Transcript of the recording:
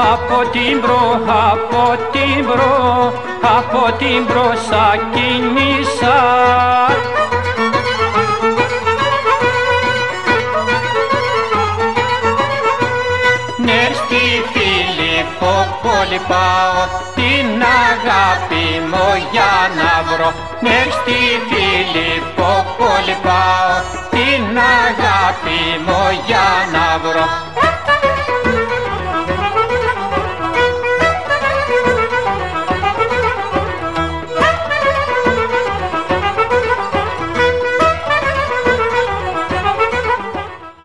από την μπροστά κίνησα. Ναι, στη Φιλιππόπολη πάω την αγάπη μου για να βρω. Ναι, στη Φιλιππόπολη πάω την αγάπη μου για να